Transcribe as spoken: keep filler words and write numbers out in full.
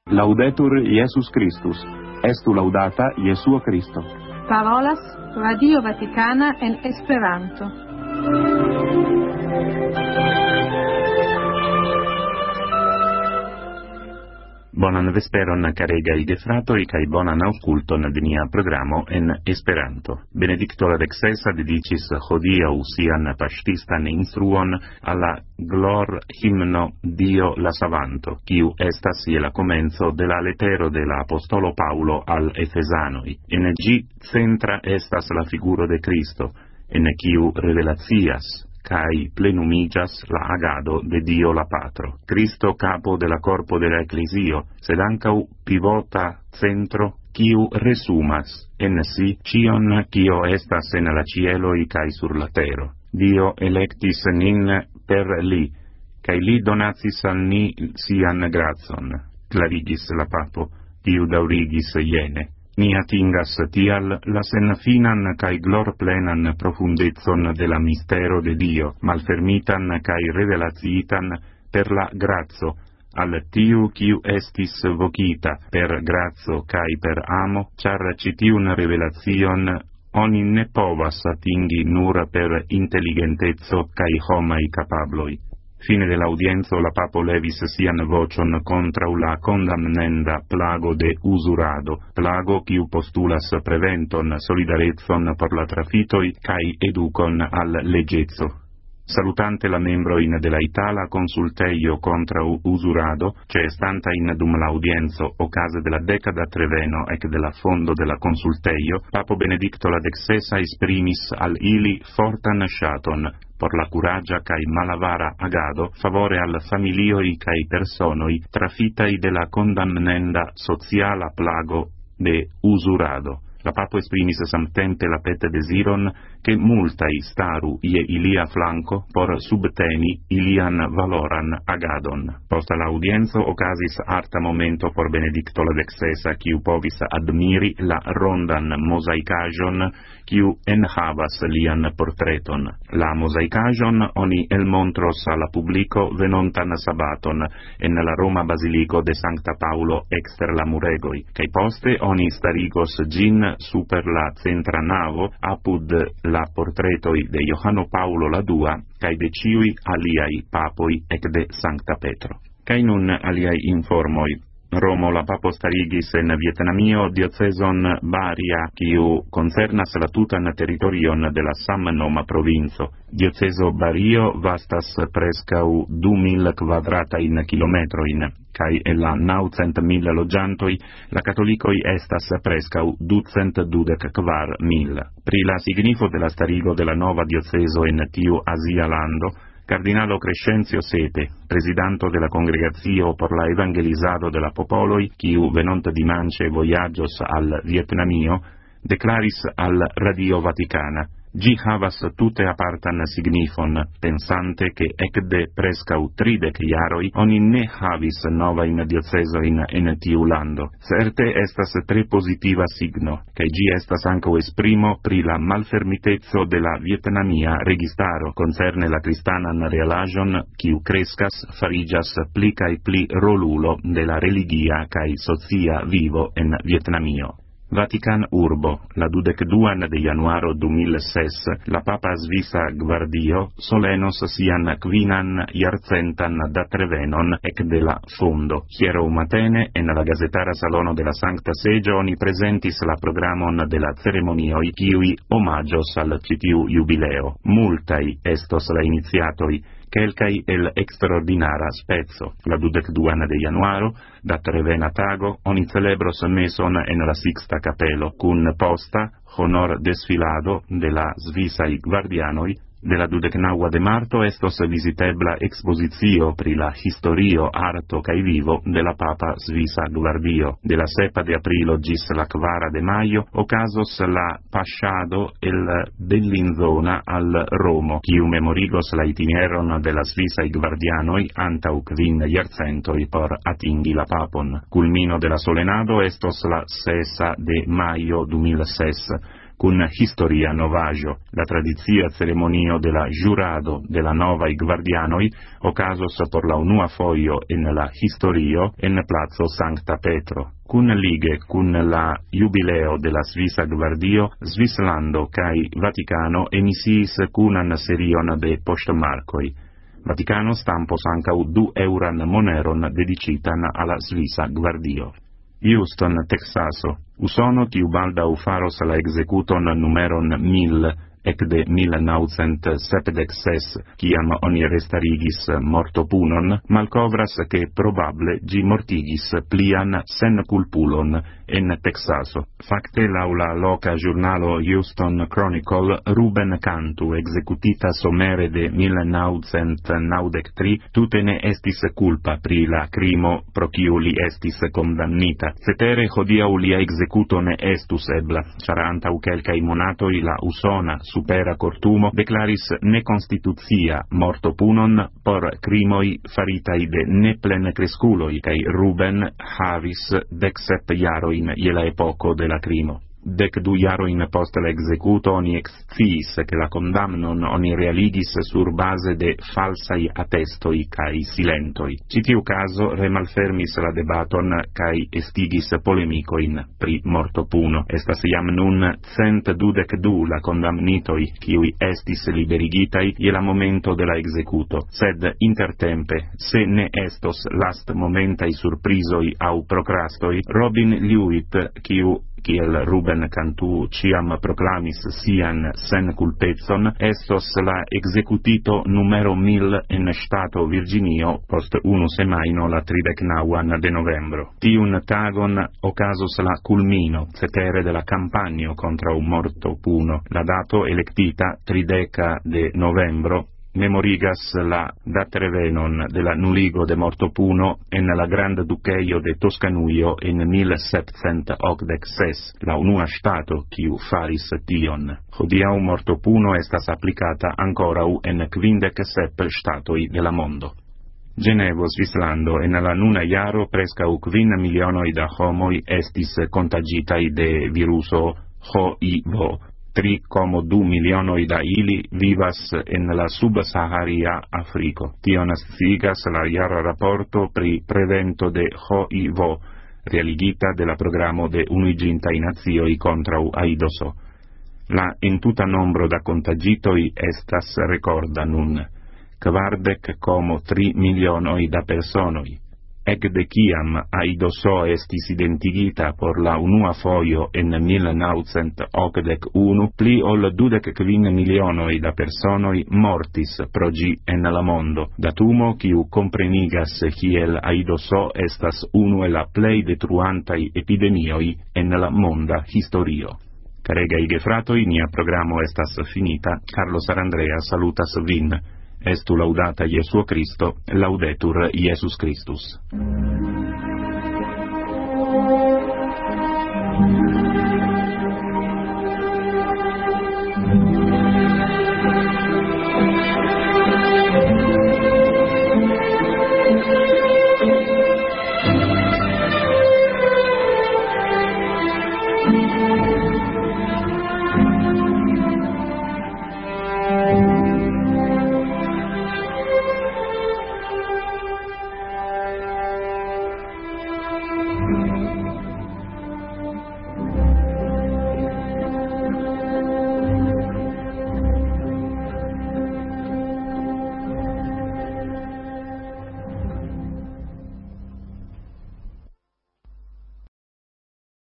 Laudetur Jesus Christus. Estu laudata Jesús Cristo. Parolas Radio Vaticana en Esperanto. Bonan vesperon, caregaj gefratoj, kaj bonan aŭskulton de nia programo en Esperanto. Benedikto la deksesa dediĉis hodiaŭ sian paŝtistan instruon al la glor himno Dio la Savanto, kiu estas je la komenco de la letero de la apostolo Paulo al Efezanoj. En ĝi centra estas la figuro de Cristo, en kiu revelacias kai plenumigas la agado de Dio la Patro. Cristo capo de la corpo de la Ecclesio, sed ancau pivota centro, kiu resumas en si cion kio estas en la cieloi kai sur la tero. Dio electis nin per li, kai li donacis al ni sian grazon, clarigis la papo, kiu daurigis iene. Ni atingas tial la senfinan cae glorplenan profundezon de la mistero de Dio, malfermitan cae revelaciitan per la grazo, al tiu quiu estis vocita per grazo cae per amo, char citiun revelacion oni ne povas atingi nur per intelligentezzo cae homai capabloi. Fine dell'audienzo la papo levis sian vocion contra la condamnenda plago de usurado, plago quiu postulas preventon, solidarezon por la trafitoi, cae educon al legezzo. Salutante la membroin de la Itala consulteio contra usurado, ce stanta in dum l'audienzo ocase de la decada treveno ec de la fondo de la consulteio, Papo Benedicto la dexesa esprimis al ili fortan shaton, por la curagia cae malavara agado, favore al familioi cae personoi trafitai de la condamnenda sociala plago de usurado. La papo esprimis samtempe la pete desiron che multai staru ie ilia flanco por subteni ilian valoran agadon. Posta l'audienzo ocasis arta momento por Benedicto la dexesa, quiu povis admiri la rondan mosaicajon, quiu enhavas lian portreton. La mosaicajon oni elmontros alla publico venontan sabaton en la Roma Basilico de Sancta Paulo exter la muregoi, cae poste oni starigos gin super la centra navo apud la portretoi de Johanno Paulo la dua cae de ciui aliai papoi ec de Sancta Petro. Cae nun aliai informoi. Romo la papo starigis en Vietnamio dioceson Baria, quiu concernas la tutan territorion de la samnoma provinco. Dioceso Bario vastas prescau du mil quadratain kilometroin, cae en la naucent mil logiantoi, la catolicoi estas prescau ducent dudec quar mil. Pri la signifo de la starigo de la nova dioceso en tiu Asia lando, Cardinalo Crescenzio Sete, presidanto de la Congregatio por la Evangelizado de la Popoloi, quiu venont dimanche voyagios al Vietnamio, declaris al Radio Vaticana: Gi havas tute apartan signifon, pensante che ec de prescau tridec iaroi oni ne havis novain diocesoin en tiu lando. Certe estas tre positiva signo, che gi estas anco esprimo pri la malfermitezzo de la vietnamia registaro concerne la cristanan realajon, quiu crescas, farigas pli cae pli rolulo de la religia cae socia vivo en Vietnamio. Vatican Urbo, la dudecduan de januaro du mil ses, la Papa Svisa Gvardio solenos sian quinan iarcentan datrevenon ec de la fondo. Hiero matene, en la gazetara salono de la Sancta Seggio, oni presentis la programon de la ceremonioi, kiui omagios al citiu jubileo. Multai estos la iniziatoi, quelcai el extraordinara spezzo. La dudecduan de januaro, dat revena tago, oni celebros meson en la Sixta Capelo, cun posta, honor desfilado de la Svisai Guardianoi. De la dudecnaua de marto estos visitebla expositio pri la historio, arto cae vivo de la Papa Svisa Gvardio. De la sepa de aprilo gis la quara de maio, ocasos la pasciado el dell'inzona al Romo, quiu memorigos la itineron de la Svisai Gvardianoi antau quin iercentoi por atingi la papon. Culmino de la solenado estos la sesa de maio du mil ses, cun historia novajo, la tradizia ceremonio de la jurado de la novaj gvardianoj okazos por la unua fojo en la historio en placo Sancta Petro. Cun lige cun la jubileo de la Svisa Gvardio, Svislando kai Vaticano emisiis cunan serion de poŝtmarkoj. Vaticano stampos ankaŭ du euran moneron dedicitan alla Svisa Gvardio. Houston, Texaso, Usono tiu baldaŭ faros la ekzekuton numeron mil ecde mil naŭcent sepdek ses, kiam oni restarigis mortopunon, malkovras ke probable ĝi mortigis plian senkulpulon en Teksaso. Fakte laŭ la loka ĵurnalo Houston Chronicle, Ruben Cantu, ekzekutita somere de mil naŭcent naŭdek tri, tute ne estis kulpa pri la krimo pro kiu li estis kondamnita. Cetere hodiaŭ lia ekzekuto ne estus ebla, ĉar antaŭ kelkaj monatoj la usona Supera Cortumo declaris neconstituzia mortopunon por crimoi faritai de neplencresculoi, kai Ruben havis decsep jaroin je la epoko de la crimo. Dec du jaroin post la executo oni exciis che la condamnon oni realigis sur base de falsai attestoi cae silentoi. Citiu caso remalfermis la debaton cae estigis polemicoin pri mortopuno. Estas iam nun cent dudec du la condamnitoi kiui estis liberigitai je la momento de la executo. Sed intertempe, se ne estos last momentai surprizoi au procrastoi, Robin Lewitt, kiu kiel Ruben Cantu ciam proclamis sian sen culpezon, estos la executito numero mil en stato Virginio post unu semaino la tridecnauan de novembro. Tiun tagon ocasos la culmino, cetere de la campagno contra un mortopuno. La dato electita trideca de novembro memorigas la datrevenon de la nuligo de mortopuno en la Grand Duceio de Toscanuio en mil septcent okdek ses, la unua stato kiu faris tion. Hodiaŭ mortopuno estas aplicata ankoraŭ en kvindek sep ŝtatoj de la mondo. Genevo, Svislando, en la nuna jaro preskaŭ kvin milionoj da homoj estis kontaĝitaj de viruso H I V. tri komo du milionoj da ili vivas en la subsaharia Afriko. Tion sciigas la jara raporto pri prevento de H I V, realigita de la programo de Unuiĝintaj Nacioj kontraŭ aidoso. La entuta nombro da contagitoi estas rekorda nun, kvardek komo tri milionoj da personoj. Ecde kiam aidoso estis identigita por la unua fojo en mil naŭcent okdek unu, pli ol dudek kvin milionoj da personoj mortis pro ĝi en la mondo, datumo kiu komprenigas kiel aidoso estas unu el la plej detruantaj epidemioj en la monda historio. Caregaj gefratoj, nia programo estas finita. Carlos Arandrea salutas vin. Estu laudata Jesuo Cristo, laudetur Iesus Christus.